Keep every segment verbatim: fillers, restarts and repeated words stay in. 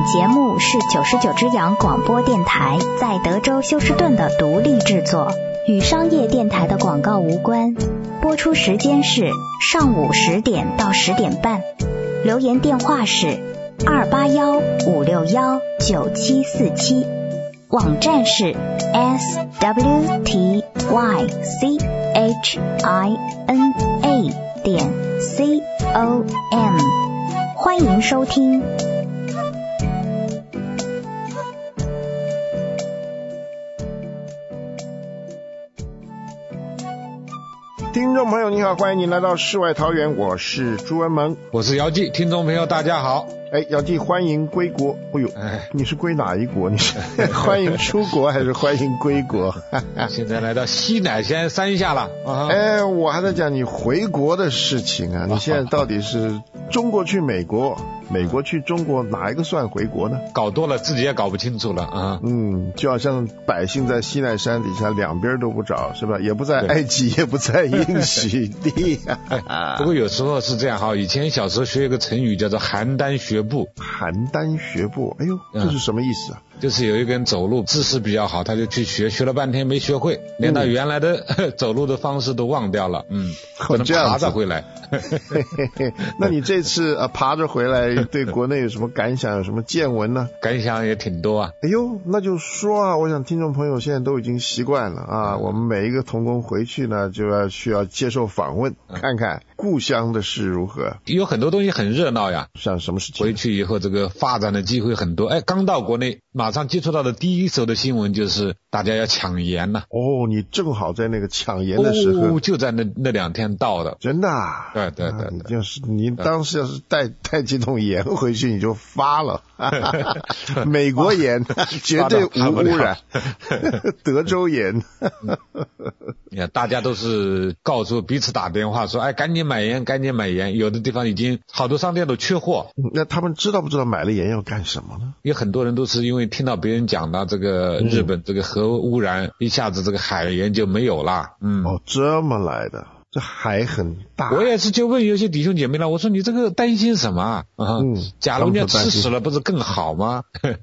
节目是九十九只羊广播电台在德州休斯顿的独立制作，与商业电台的广告无关。播出时间是上午十点到十点半。留言电话是二八幺五六幺九七四七，网站是 s w t y c h i n a 点 c o m， 欢迎收听。 听众朋友你好，欢迎您来到世外桃源，我是朱文萌， 我是姚记。听众朋友大家好。 哎，姚记欢迎归国。哎呦，哎，你是归哪一国？你是欢迎出国还是欢迎归国？ 现在来到西乃先山下了。啊、 哎，我还在讲你回国的事情啊！你现在到底是中国去美国，美国去中国，哪一个算回国呢？ 搞多了自己也搞不清楚了啊。 嗯，就好像百姓在西奈山底下两边都不找，是吧？也不在埃及，也不在应许地、 啊。不过有时候是这样哈，以前小时候学一个成语叫做邯郸学步。 邯郸学步，哎呦，这是什么意思啊？ 嗯、就是有一个人走路姿势比较好，他就去学，学了半天没学会，连他原来的、嗯、走路的方式都忘掉了。嗯，可能爬着回来。 那你这次、啊、爬着回来，对国内有什么感想？有什么见闻呢？ 感想也挺多啊。 哎呦，那就说啊，我想听众朋友现在都已经习惯了啊。嗯、我们每一个同工回去呢，就要需要接受访问，嗯、看看故乡的事如何。 有很多东西很热闹呀， 像什么事情？ 回去以后，这个发展的机会很多。哎，刚到国内，马上接触到的第一手的新闻就是大家要抢盐了。 哦，你正好在那个抢盐的时候， 哦、就在那那两天到的。 真的啊？ 对对对对， 你就是你当时要是带带几桶盐回去，你就发了。美国盐绝对无污染，德州盐。 呀，大家都是告诉彼此打电话说，哎，赶紧买盐，赶紧买盐。有的地方已经好多商店都缺货。 那他们知道不知道买了盐要干什么呢？ 有很多人都是因为听到别人讲到这个日本这个核污染，嗯、一下子这个海盐就没有了。嗯， 哦，这么来的。这海很大， 我也是就问有些弟兄姐妹了，我说你这个担心什么啊？嗯，假如你要吃死了，不是更好吗？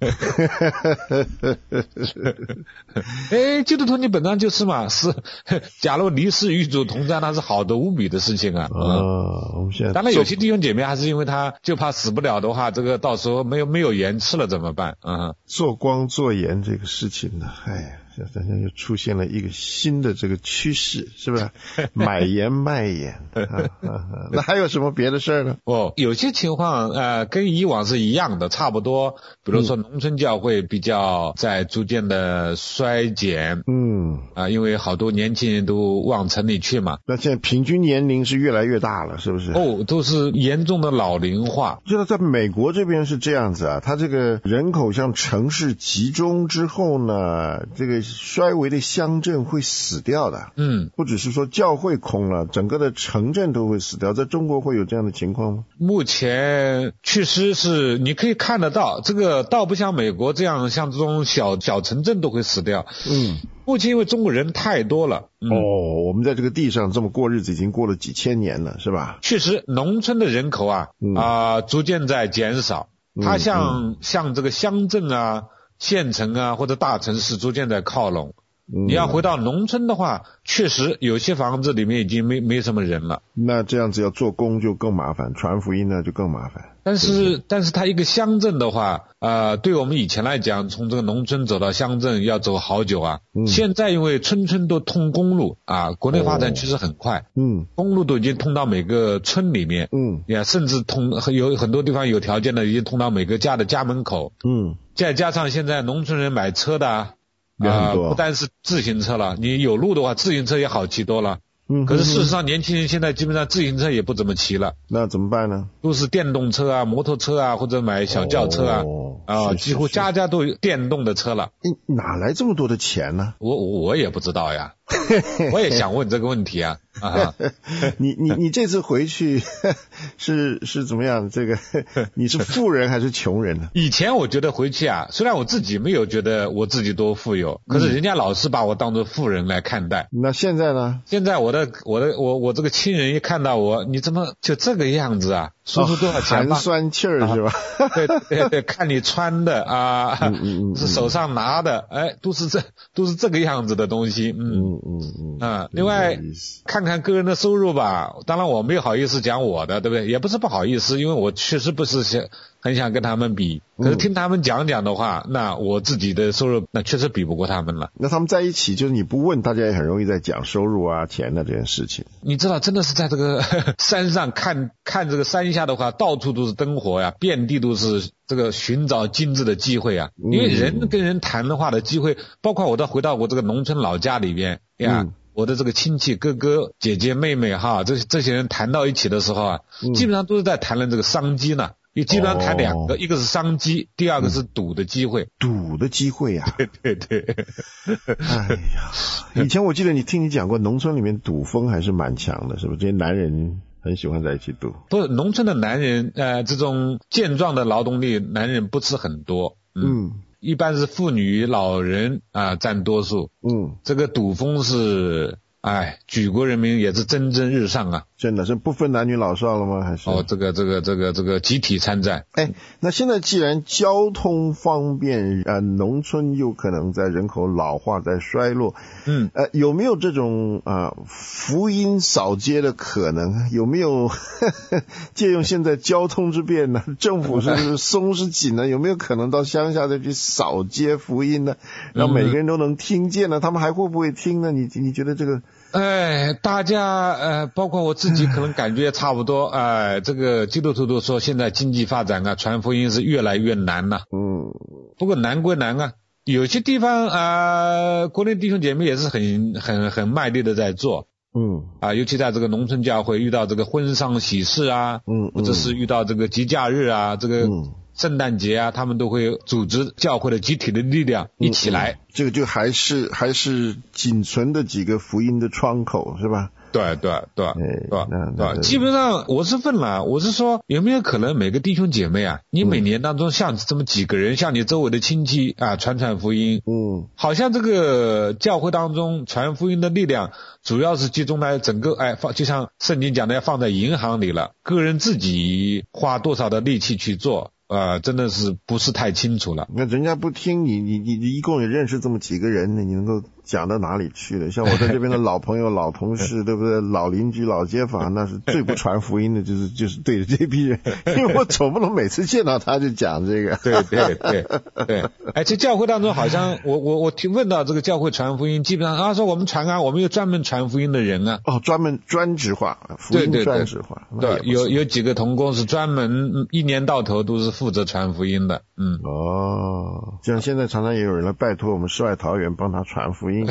哎，基督徒你本来就是嘛，是，假如离世与主同在，那是好的无比的事情啊。 嗯，哦、我们现在当然有些弟兄姐妹还是因为他就怕死不了的话，这个到时候没有没有盐吃了怎么办？嗯， 做光做盐这个事情呢，哎呀。大家又出现了一个新的这个趋势，是吧？买盐卖盐、啊啊、那还有什么别的事儿呢？ 哦，有些情况呃跟以往是一样的，差不多。比如说农村教会比较在逐渐的衰减，嗯啊，因为好多年轻人都往城里去嘛。 那现在平均年龄是越来越大了，是不是？ 哦，都是严重的老龄化。 就是在美国这边是这样子啊，它这个人口向城市集中之后呢，这个衰微的乡镇会死掉的。嗯，不只是说教会空了，整个的城镇都会死掉。在中国会有这样的情况吗？ 目前确实是你可以看得到，这个倒不像美国这样，像这种小小城镇都会死掉。嗯，目前因为中国人太多了。 嗯、哦，我们在这个地上这么过日子已经过了几千年了，是吧？ 确实，农村的人口啊，嗯、啊逐渐在减少。它像、嗯、像这个乡镇啊、县城啊或者大城市逐渐在靠拢。你要回到农村的话，确实有些房子里面已经没没什么人了。 那这样子要做工就更麻烦，传福音呢就更麻烦。 但是但是它一个乡镇的话，呃，对我们以前来讲，从这个农村走到乡镇要走好久啊。嗯、现在因为村村都通公路啊，国内发展确实很快。嗯，公路都已经通到每个村里面。嗯，呀，甚至通有很多地方有条件的已经通到每个家的家门口。嗯，再加上现在农村人买车的啊。啊、呃，不单是自行车了，你有路的话，自行车也好骑多了。嗯，可是事实上，年轻人现在基本上自行车也不怎么骑了。 那怎么办呢？ 都是电动车啊、摩托车啊，或者买小轿车啊。哦，啊，几乎家家都有电动的车了。 哪来这么多的钱呢？ 我我也不知道呀，我也想问这个问题啊。 啊。 你你你这次回去是是怎么样？这个你是富人还是穷人呢？ 以前我觉得回去啊，虽然我自己没有觉得我自己多富有，可是人家老是把我当作富人来看待。 那现在呢？ 现在我的我的我我这个亲人一看到我，你怎么就这个样子啊？说出多少钱吧？ 寒酸气儿是吧？ 啊、对对对，看你穿的啊， 嗯嗯嗯、 是手上拿的，哎，都是这都是这个样子的东西。嗯嗯嗯嗯。 啊，另外看看个人的收入吧，当然我没有好意思讲我的，对不对？也不是不好意思，因为我确实不是想很想跟他们比，可是听他们讲讲的话，嗯、那我自己的收入那确实比不过他们了。 那他们在一起，就是你不问，大家也很容易在讲收入啊、钱的这件事情。 你知道，真的是在这个山上看看这个山下的话，到处都是灯火呀，遍地都是这个寻找金子的机会啊。因为人跟人谈的话的机会，包括我到回到我这个农村老家里边呀。嗯，我的这个亲戚哥哥姐姐妹妹哈，这这些人谈到一起的时候啊，嗯、基本上都是在谈论这个商机呢。也基本上谈两个、哦，一个是商机，第二个是赌的机会。 赌的机会啊！ 对对对。 哎呀，以前我记得你听你讲过，农村里面赌风还是蛮强的，是不是？这些男人很喜欢在一起赌。 不是，农村的男人，呃，这种健壮的劳动力，男人不是很多。嗯。嗯，一般是妇女、老人啊、呃、占多数。嗯。这个赌风是。哎，举国人民也是蒸蒸日上啊！ 真的是不分男女老少了吗？还是哦，这个这个这个这个集体参战。 哎，那现在既然交通方便，呃，农村又可能在人口老化在衰落，嗯，呃，有没有这种啊、呃、福音扫街的可能？有没有呵呵借用现在交通之便呢？政府是不是松是紧呢？有没有可能到乡下再去扫街福音呢？让每个人都能听见呢？他们还会不会听呢？你你觉得这个？ 哎，大家呃，包括我自己，可能感觉差不多。哎、呃，这个基督徒都说，现在经济发展啊，传福音是越来越难了。嗯，不过难归难啊，有些地方啊、呃，国内弟兄姐妹也是很很很卖力的在做。嗯，啊，尤其在这个农村教会，遇到这个婚丧喜事啊，嗯，或者是遇到这个节假日啊，这个。嗯，圣诞节啊，他们都会组织教会的集体的力量一起来。嗯、 这个就还是还是仅存的几个福音的窗口，是吧？ 对对对对对对，基本上我是问了，我是说有没有可能每个弟兄姐妹啊，你每年当中像这么几个人，像你周围的亲戚啊，传传福音。嗯，好像这个教会当中传福音的力量，主要是集中在整个哎放，就像圣经讲的要放在银行里了，个人自己花多少的力气去做。呃，真的是不是太清楚了。 那人家不听你，你你你一共也认识这么几个人呢，你能够讲到哪里去了？像我在这边的老朋友、老同事，对不对？老邻居、老街坊，那是最不传福音的，就是就是对着这批人，因为我总不能每次见到他就讲这个。 对对对对。哎，这教会当中好像我我我听问到这个教会传福音，基本上啊说我们传啊，我们有专门传福音的人啊。 哦，专门专职化，福音专职化。 对对对，对，有有几个同工是专门一年到头都是负责传福音的。嗯。 哦，像现在常常也有人来拜托我们世外桃源帮他传福音。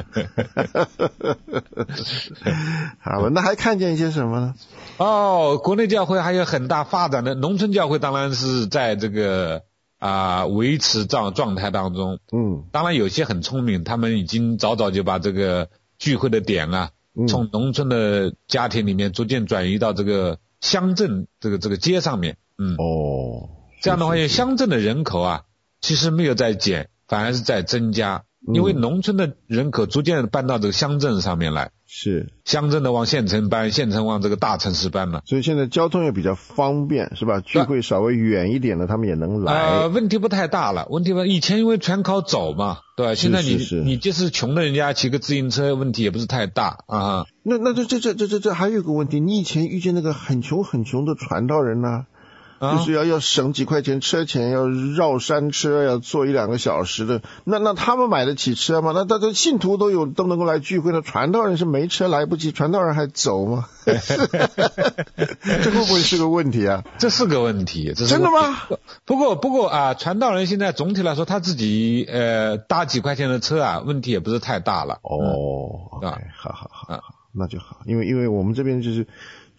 好，那还看见一些什么呢？ 哦，国内教会还有很大发展的，农村教会当然是在这个啊、呃、维持状状态当中。嗯，当然有些很聪明，他们已经早早就把这个聚会的点啊，嗯、从农村的家庭里面逐渐转移到这个乡镇这个这个街上面。嗯，哦，这样的话，乡镇的人口啊，其实没有在减，反而是在增加。因为农村的人口逐渐搬到这个乡镇上面来， 是乡镇的往县城搬，县城往这个大城市搬了， 所以现在交通也比较方便，是吧？聚会稍微远一点的，他们也能来。 呃，问题不太大了，问题不，以前因为全靠走嘛，对吧？现在你是是是你就是穷的人家骑个自行车，问题也不是太大啊。 那那这这这这这这还有一个问题，你以前遇见那个很穷很穷的传道人呢、啊？就是要要省几块钱车钱，要绕山车，要坐一两个小时的，那那他们买得起车吗？那大家信徒都有都能够来聚会，那传道人是没车来不及，传道人还走吗？这会不会是个问题啊？ 这是个问题，这是真的吗？ 不过不过啊，传道人现在总体来说他自己呃搭几块钱的车啊，问题也不是太大了。 哦，嗯、okay, 好好好好，那就好，因为因为我们这边就是。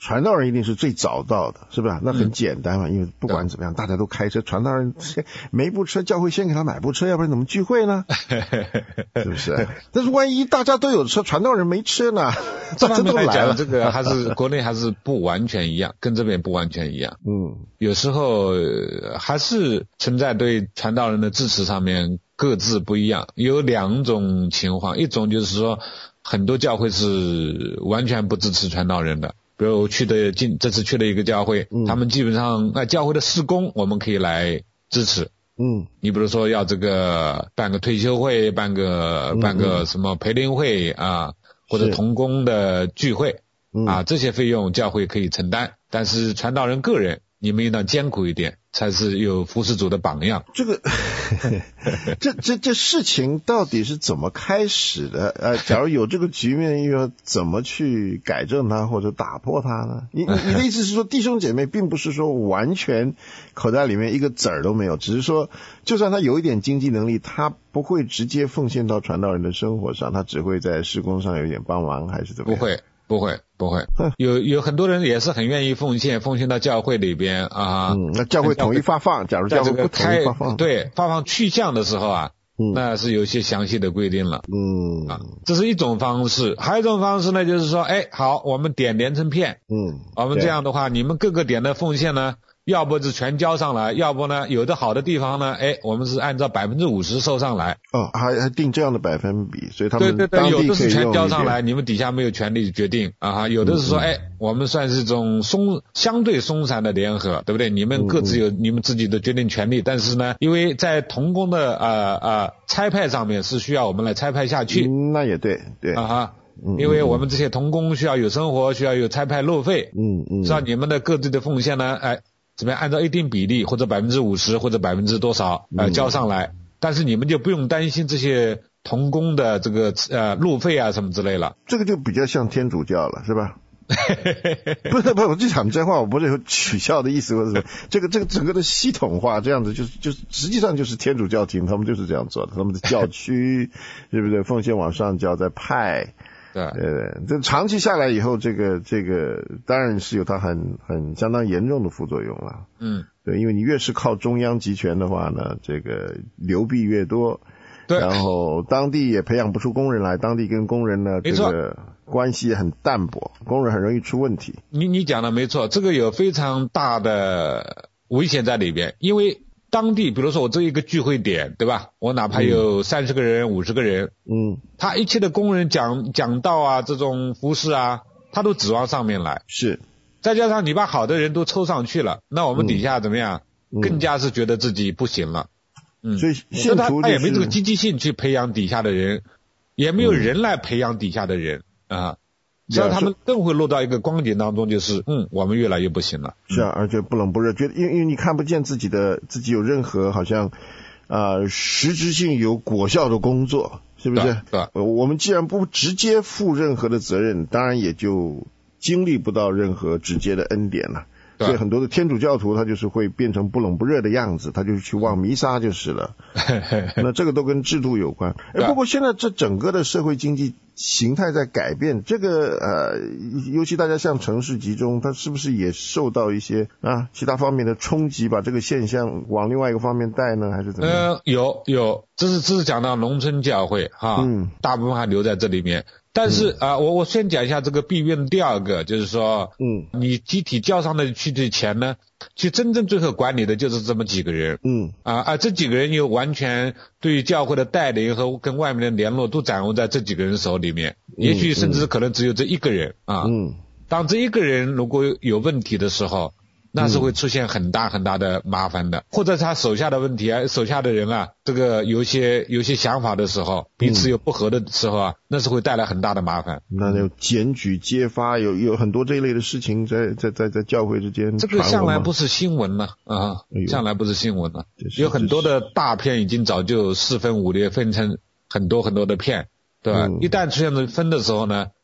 传道人一定是最早到的，是不是？那很简单嘛，嗯、因为不管怎么样，大家都开车，传道人没部车，教会先给他买部车，要不然怎么聚会呢？是不是？但是万一大家都有车，传道人没车呢？ 这方面来讲，这个还是国内还是不完全一样，跟这边不完全一样。嗯，有时候还是存在对传道人的支持上面各自不一样。有两种情况，一种就是说很多教会是完全不支持传道人的。比如我去的进这次去的一个教会，嗯、他们基本上那教会的事工我们可以来支持。嗯，你比如说要这个办个退休会，办个办个什么培灵会啊，或者同工的聚会啊，这些费用教会可以承担。但是传道人个人，你们应当艰苦一点，才是有服侍主的榜样。 这个这这这事情到底是怎么开始的？呃，假如有这个局面，又要怎么去改正它或者打破它呢？你你你的意思是说，弟兄姐妹并不是说完全口袋里面一个子儿都没有，只是说就算他有一点经济能力，他不会直接奉献到传道人的生活上，他只会在事工上有点帮忙，还是怎么样？ 不会不会不会，有有很多人也是很愿意奉献，奉献到教会里边啊。 嗯，那教会统一发放，假如教会不统一发放， 对，发放去向的时候啊，嗯、那是有一些详细的规定了。嗯，啊，这是一种方式，还有一种方式呢，就是说，哎，好，我们点连成片，嗯，我们这样的话，你们各个点的奉献呢，要不是全交上来，要不呢，有的好的地方呢，哎，我们是按照百分之五十收上来。 哦，还还定这样的百分比，所以他们对对对，有的是全交上来，你们底下没有权利决定啊哈。有的是说，嗯、哎，我们算是一种松相对松散的联合，对不对？你们各自有你们自己的决定权利，嗯、但是呢，因为在同工的呃呃差派上面是需要我们来差派下去。 嗯、那也对对啊哈。因为我们这些同工需要有生活，需要有差派路费，嗯嗯，是吧？你们的各自的奉献呢，哎，怎么样？按照一定比例或者百分之五十或者百分之多少呃交上来，但是你们就不用担心这些同工的这个呃路费啊什么之类了。 这个就比较像天主教了，是吧？不是不是，我这讲这话我不是有取笑的意思，或者什么，这个这个整个的系统化这样子，就是就是实际上就是天主教廷他们就是这样做的，他们的教区对不对？奉献往上交再派。对，呃，这长期下来以后，这个这个当然是有它很很相当严重的副作用了。嗯，对，因为你越是靠中央集权的话呢，这个流弊越多，对，然后当地也培养不出工人来，当地跟工人呢这个关系很淡薄，工人很容易出问题。 你你讲的没错，这个有非常大的危险在里边，因为当地比如说我这一个聚会点，对吧？我哪怕有三十个人、五十个人，嗯，他一切的工人讲讲道啊，这种服饰啊，他都指望上面来。 是， 再加上你把好的人都抽上去了，那我们底下怎么样？嗯、更加是觉得自己不行了。嗯， 所以信徒、就是、 他他也没这个积极性去培养底下的人，也没有人来培养底下的人、嗯、啊。所以他们更会落到一个光景当中，就是嗯，我们越来越不行了。 是啊，而且不冷不热，觉得因为因为你看不见自己的自己有任何好像啊、呃、实质性有果效的工作，是不是？ 对。对呃，我们既然不直接负任何的责任，当然也就经历不到任何直接的恩典了。所以很多的天主教徒他就是会变成不冷不热的样子，他就是去望弥撒就是了。那这个都跟制度有关。哎，不过现在这整个的社会经济形态在改变，这个呃，尤其大家向城市集中，它是不是也受到一些啊其他方面的冲击，把这个现象往另外一个方面带呢，还是怎么样？ 呃，有有，这是这是讲到农村教会哈，嗯，大部分还留在这里面。但是啊、嗯呃，我我先讲一下这个避孕的第二个，就是说，嗯，你集体交上的去的钱呢，其实真正最后管理的就是这么几个人，嗯，啊啊，这几个人又完全对于教会的带领和跟外面的联络都掌握在这几个人手里面，嗯、也许甚至可能只有这一个人啊，嗯，当这一个人如果有问题的时候，那是会出现很大很大的麻烦的，或者他手下的问题啊，手下的人啊，这个有些有些想法的时候，彼此有不合的时候啊，那是会带来很大的麻烦。 那有检举揭发，有有很多这一类的事情在在在在教会之间。 这个向来不是新闻了啊，向来不是新闻了，有很多的大片已经早就四分五裂，分成很多很多的片，对吧？嗯、一旦出现了分的时候呢，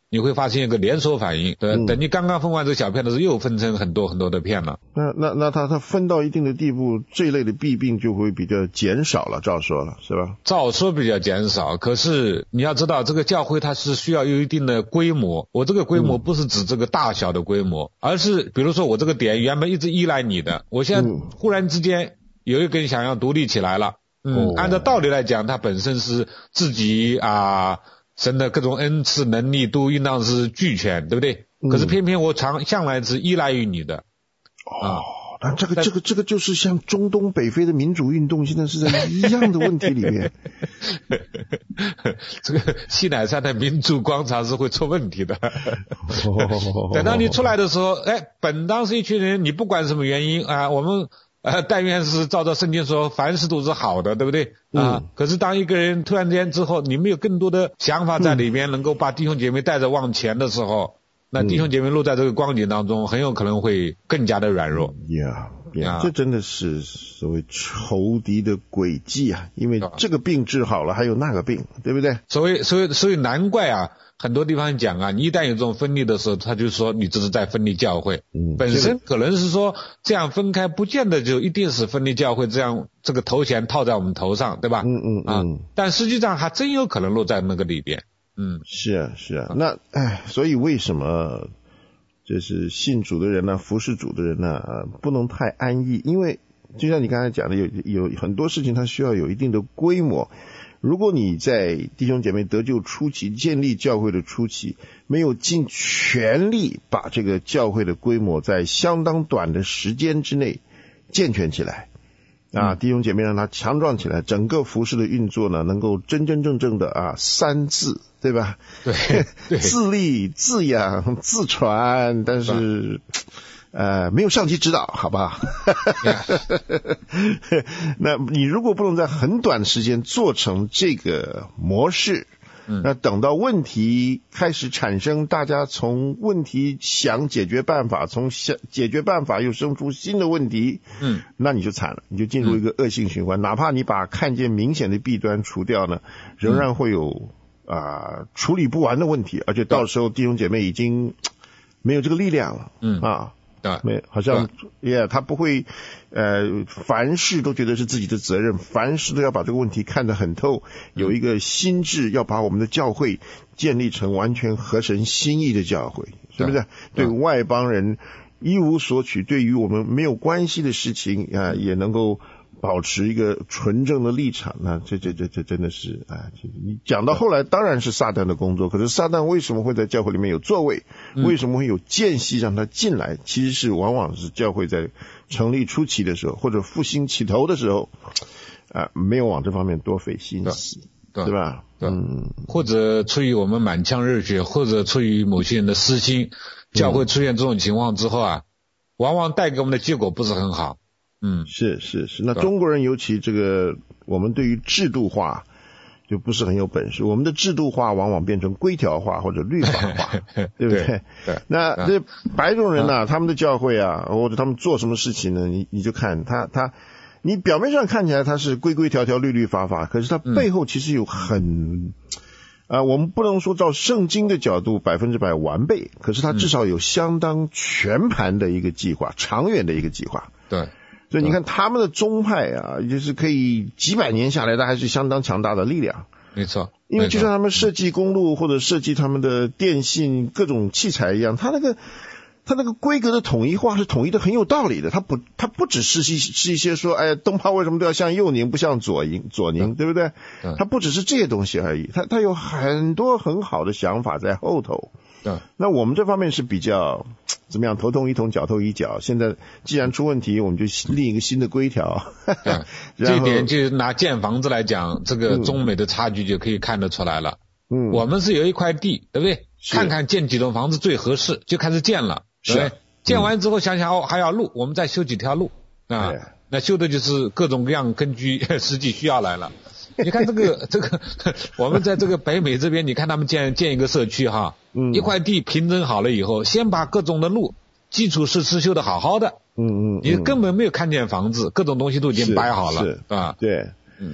你会发现一个连锁反应，对、嗯，等你刚刚分完这个小片的时候，又分成很多很多的片了。 那那那它它分到一定的地步，这一类的弊病就会比较减少了，照说了，是吧？ 照说比较减少，可是你要知道，这个教会它是需要有一定的规模。我这个规模不是指这个大小的规模，嗯、而是比如说我这个点原本一直依赖你的，我现在忽然之间有一根想要独立起来了。嗯，哦、按照道理来讲，它本身是自己啊。神的各种恩赐能力都应当是俱全，对不对？嗯、可是偏偏我常向来是依赖于你的。 哦，那、啊、这个这个这个就是像中东北非的民主运动，现在是在一样的问题里面。 这个西乃山的民主广场是会出问题的。哦、等到你出来的时候，哎，本当是一群人，你不管什么原因啊，我们。呃，但愿是照着圣经说，凡事都是好的，对不对？啊、嗯，可是当一个人突然间之后，你没有更多的想法在里面，嗯、能够把弟兄姐妹带着往前的时候，那弟兄姐妹落在这个光景当中，很有可能会更加的软弱。 呀、yeah, yeah, 啊，这真的是所谓仇敌的诡计啊！因为这个病治好了，还有那个病，对不对？ 所以，所以，所以难怪啊。很多地方讲啊，你一旦有这种分离的时候，他就说你这是在分离教会。嗯，本身可能是说这样分开，不见得就一定是分离教会这样这个头衔套在我们头上，对吧？ 嗯嗯嗯。啊， 但实际上还真有可能落在那个里边。嗯， 是啊是啊。那哎，所以为什么就是信主的人呢、啊，服侍主的人呢、啊，不能太安逸？因为就像你刚才讲的，有有很多事情它需要有一定的规模。如果你在弟兄姐妹得救初期，建立教会的初期，没有尽全力把这个教会的规模在相当短的时间之内健全起来，啊，弟兄姐妹让它强壮起来，整个服事的运作呢，能够真真正正的啊三自，对吧？ 对，对自立、自养、自传，但是。呃，没有上级指导，好不好？ Yeah. 那你如果不能在很短的时间做成这个模式，嗯，那等到问题开始产生，大家从问题想解决办法，从想解决办法又生出新的问题，嗯，那你就惨了，你就进入一个恶性循环。嗯、哪怕你把看见明显的弊端除掉呢，仍然会有啊、呃、处理不完的问题，而且到时候弟兄姐妹已经没有这个力量了，嗯啊。 对， 没好像也、yeah, 他不会呃凡事都觉得是自己的责任，凡事都要把这个问题看得很透，有一个心智要把我们的教会建立成完全合神心意的教会，是不是？对外邦人一无所取，对于我们没有关系的事情啊、呃，也能够保持一个纯正的立场。那这这这这真的是啊，你讲到后来当然是撒旦的工作，可是撒旦为什么会在教会里面有座位？为什么会有间隙让他进来？其实是往往是教会在成立初期的时候，或者复兴起头的时候啊，没有往这方面多费心思，对, 对吧？ 对，嗯，或者出于我们满腔热血，或者出于某些人的私心，教会出现这种情况之后啊，往往带给我们的结果不是很好。嗯， 是是是，那中国人尤其这个，我们对于制度化就不是很有本事，我们的制度化往往变成规条化或者律法化，对不对？ 对对。 那这白种人呢、啊，他们的教会啊，或者他们做什么事情呢？你你就看他他，你表面上看起来他是规规条条、律律法法，可是他背后其实有很啊、嗯呃，我们不能说照圣经的角度百分之百完备，可是他至少有相当全盘的一个计划，嗯、长远的一个计划。 对。 所以你看他们的宗派啊，就是可以几百年下来，它还是相当强大的力量。 没错， 因为就像他们设计公路或者设计他们的电信各种器材一样，它那个它那个规格的统一化是统一的很有道理的。它不它不只是一是一些说，哎，东方为什么都要向右拧不向左拧左拧，对不对？它不只是这些东西而已，它它有很多很好的想法在后头。 对， 那我们这方面是比较怎么样？头痛一痛，脚痛一脚。现在既然出问题，我们就立一个新的规条。 对，这一点就拿建房子来讲，这个中美的差距就可以看得出来了。嗯，我们是有一块地，对不对？看看建几栋房子最合适，就开始建了。对不对？建完之后想想哦，还要路，我们再修几条路啊。那修的就是各种各样根据实际需要来了。你看这个这个，我们在这个北美这边，你看他们建建一个社区哈，嗯，一块地平整好了以后，先把各种的路基础设施修得好好的，嗯嗯，你根本没有看见房子，各种东西都已经摆好了， 是啊，对，嗯，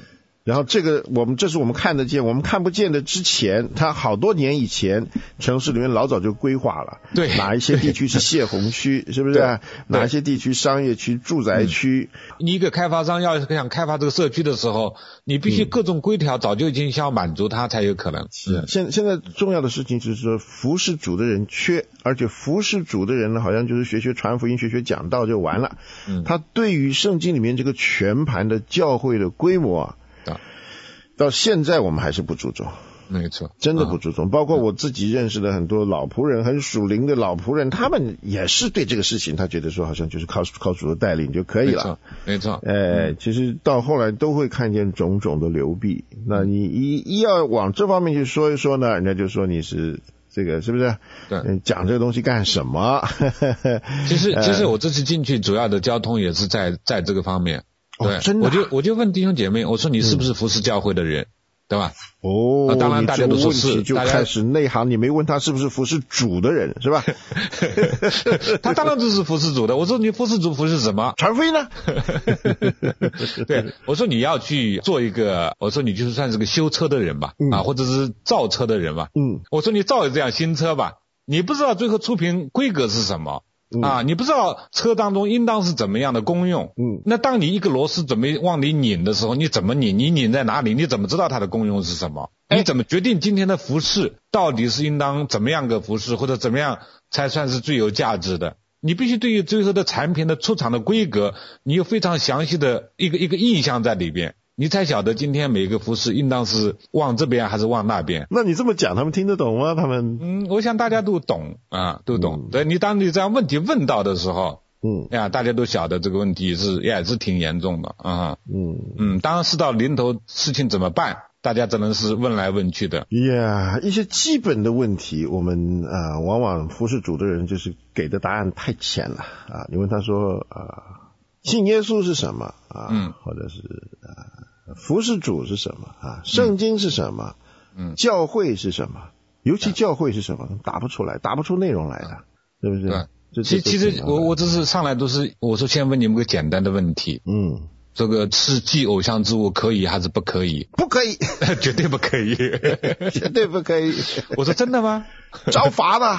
然后这个我们这是我们看得见，我们看不见的之前，它好多年以前城市里面老早就规划了， 对， 哪一些地区是泄洪区，是不是？哪一些地区商业区、住宅区、 嗯？你一个开发商要想开发这个社区的时候，你必须各种规条早就已经想要满足它才有可能。 是、嗯，现现在重要的事情就是说，服事主的人缺，而且服事主的人呢，好像就是学学传福音、学学讲道就完了。嗯，他对于圣经里面这个全盘的教会的规模啊。到现在我们还是不注重， 没错， 真的不注重。包括我自己认识的很多老仆人，很属灵的老仆人，他们也是对这个事情，他觉得说好像就是靠靠主的带领就可以了， 没错。 哎、呃，其实到后来都会看见种种的流弊。那你一一要往这方面去说一说呢，人家就说你是这个是不是？ 对， 讲这个东西干什么？ 其实其实我这次进去主要的交通也是在在这个方面。对， 哦、真的、啊， 我就我就问弟兄姐妹，我说你是不是服侍教会的人，嗯、对吧？ 哦、 啊，当然大家都说是， 就开始内行，你没问他是不是服侍主的人，是吧？ 他当然就是服侍主的。我说你服侍主服侍什么？ 传福音呢？ 对，我说你要去做一个，我说你就算是个修车的人吧，嗯、啊，或者是造车的人吧，嗯，我说你造这辆新车吧，你不知道最后出品规格是什么。啊，你不知道车当中应当是怎么样的功用，嗯，那当你一个螺丝准备往里拧的时候，你怎么拧？你拧在哪里？你怎么知道它的功用是什么？你怎么决定今天的服饰到底是应当怎么样个服饰，或者怎么样才算是最有价值的？你必须对于最后的产品的出厂的规格，你有非常详细的一个一个印象在里边。你才晓得今天每个服饰应当是往这边还是往那边。 那你这么讲他们听得懂吗？他们嗯，我想大家都懂啊，都懂。嗯、对，你当你这样问题问到的时候，嗯，呀，大家都晓得这个问题是也是挺严重的啊。嗯嗯，当然事到临头事情怎么办，大家只能是问来问去的。 呀、yeah, 一些基本的问题，我们啊、呃、往往服事主的人就是给的答案太浅了啊。你问他说啊、呃，信耶稣是什么啊？嗯，或者是啊。服事主是什么啊？圣经是什么？嗯，教会是什么？尤其教会是什么？答不出来，答不出内容来的，对不对？ 对。其其实我我这是上来都是我说先问你们个简单的问题。嗯。这个是祭偶像之物可以还是不可以？ 不可以， 绝对不可以， 绝对不可以。 我说真的吗？ 招罚的。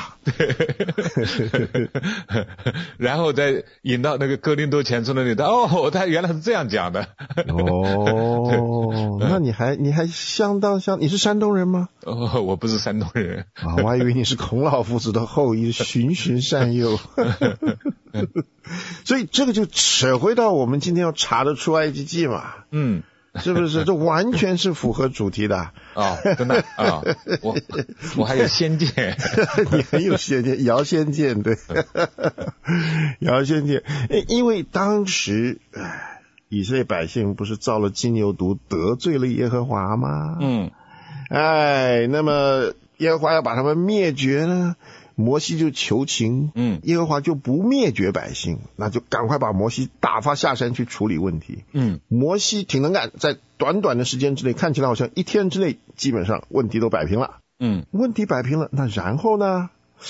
然后再引到那个哥林多前书那里的，哦，他原来是这样讲的。 哦，那你还你还相当相，你是山东人吗？ 哦，我不是山东人。 啊，我还以为你是孔老夫子的后裔，循循善诱。所以这个就扯回到我们今天要查的出埃及记嘛，嗯，是不是？这完全是符合主题的啊、 哦！真的啊、哦，我我还有先见， 你很有先见，姚先见对，姚先见，因为当时以色列百姓不是造了金牛犊，得罪了耶和华吗？嗯，哎，那么耶和华要把他们灭绝呢？摩西就求情，嗯，耶和华就不灭绝百姓，那就赶快把摩西打发下山去处理问题。嗯，摩西挺能干，在短短的时间之内，看起来好像一天之内基本上问题都摆平了。嗯，问题摆平了，那然后呢？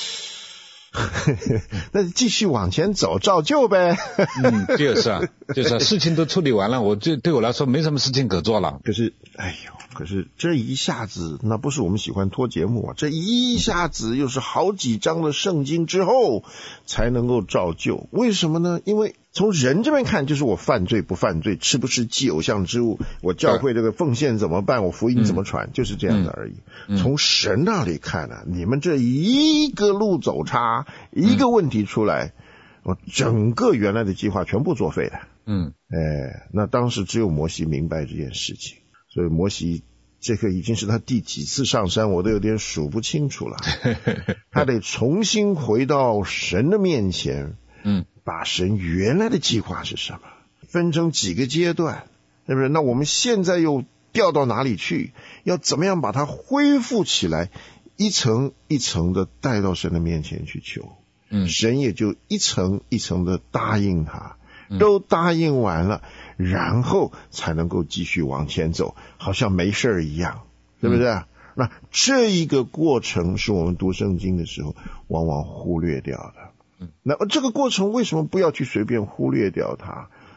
那继续往前走，照旧呗。 嗯，就是啊，就是啊，事情都处理完了，我对对我来说没什么事情可做了。 可是，哎呦，可是这一下子，那不是我们喜欢拖节目啊，这一下子又是好几章的圣经之后才能够照旧。为什么呢？因为从人这边看，就是我犯罪不犯罪，吃不吃祭偶像之物，我教会这个奉献怎么办，我福音怎么传，嗯、就是这样的而已。嗯、从神那里看呢、啊，你们这一个路走差，一个问题出来，我、嗯、整个原来的计划全部作废了。嗯，哎，那当时只有摩西明白这件事情，所以摩西这个已经是他第几次上山，我都有点数不清楚了。他得重新回到神的面前。嗯，把神原来的计划是什么分成几个阶段，是不是？那我们现在又调到哪里去？要怎么样把它恢复起来？一层一层的带到神的面前去求，嗯，神也就一层一层的答应他，都答应完了，然后才能够继续往前走，好像没事儿一样，是不是？嗯，那这一个过程是我们读圣经的时候往往忽略掉的。那这个过程为什么不要去随便忽略掉它？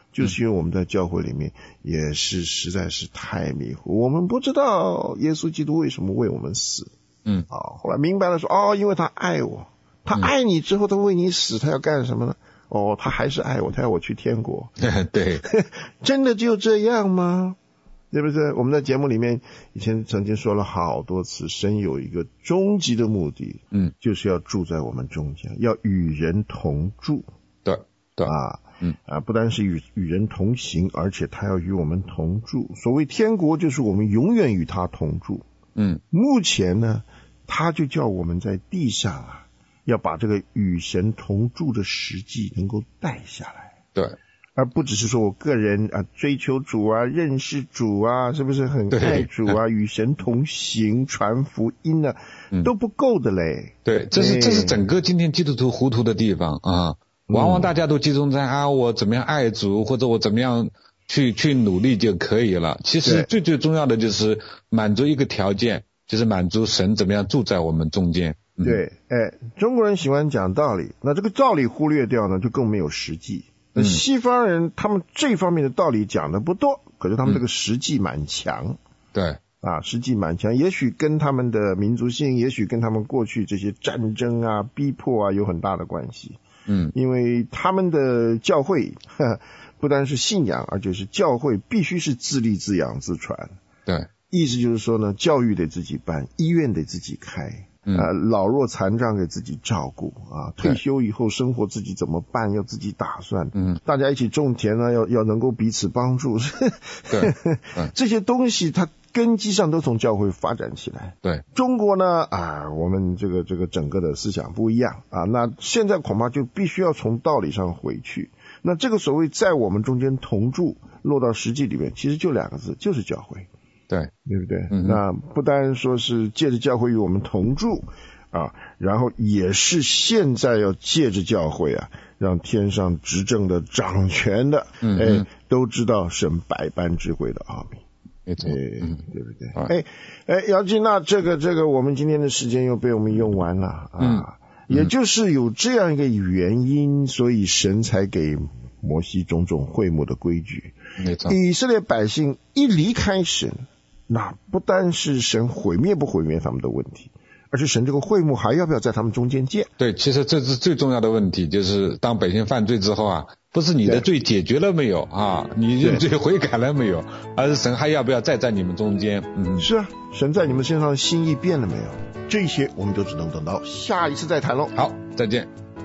就是因为我们在教会里面也是实在是太迷糊，我们不知道耶稣基督为什么为我们死。 嗯， 啊，后来明白了说，哦，因为他爱我，他爱你之后，他为你死，他要干什么呢？哦，他还是爱我，他要我去天国。 对， 真的就这样吗？对不对？我们在节目里面以前曾经说了好多次，神有一个终极的目的， 嗯， 就是要住在我们中间，要与人同住。 对，对啊， 嗯啊，不单是与与人同行，而且他要与我们同住。所谓天国，就是我们永远与他同住。 嗯， 目前呢，他就叫我们在地上啊，要把这个与神同住的实际能够带下来。 对。 而不只是说我个人啊追求主啊认识主啊是不是很爱主啊与神同行传福音啊、嗯、都不够的嘞。 对，这是这是整个今天基督徒糊涂的地方啊，往往大家都集中在啊我怎么样爱主或者我怎么样去去努力就可以了，其实最最重要的就是满足一个条件，就是满足神怎么样住在我们中间。 嗯、对，哎，中国人喜欢讲道理，那这个道理忽略掉呢就更没有实际。那西方人他们这方面的道理讲的不多，可是他们这个实际蛮强、嗯、 对啊，实际蛮强，也许跟他们的民族性，也许跟他们过去这些战争啊逼迫啊有很大的关系。 嗯， 因为他们的教会呵呵不单是信仰，而且是教会必须是自立自养自传。 对， 意思就是说呢，教育得自己办，医院得自己开， 嗯、 呃，老弱残障给自己照顾啊，退休以后生活自己怎么办，要自己打算。嗯，大家一起种田呢，要要能够彼此帮助。 对， 这些东西它根基上都从教会发展起来。 对， 中国呢啊，我们这个这个整个的思想不一样啊，那现在恐怕就必须要从道理上回去。那这个所谓在我们中间同住，落到实际里面，其实就两个字，就是教会。 对， 对不对？ 嗯、 那不单说是借着教会与我们同住啊，然后也是现在要借着教会啊，让天上执政的掌权的， 嗯、 哎，都知道神百般智慧的奥秘。 没错，嗯， 对不对？哎哎，姚金，那这个这个，我们今天的时间又被我们用完了啊。 嗯， 也就是有这样一个原因，所以神才给摩西种种会幕的规矩。 没错， 以色列百姓一离开神，那不单是神毁灭不毁灭他们的问题，而是神这个会幕还要不要在他们中间建。 对，其实这是最重要的问题，就是当百姓犯罪之后啊，不是你的罪解决了没有啊，你认罪悔改了没有，而是神还要不要再在你们中间。嗯， 是啊，神在你们身上的心意变了没有，这些我们就只能等到下一次再谈咯。 好，再见。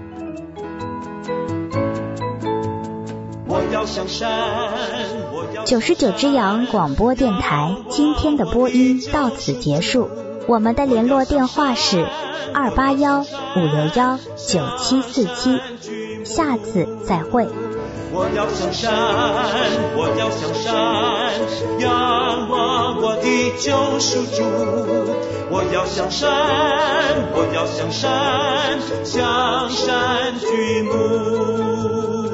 我要向山， 九十九之阳广播电台今天的播音到此结束，我们的联络电话是二八幺五六幺九七四七，下次再会。 我要向山，我要向山，仰望我的救赎主。我要向山，我要向山，向山举目。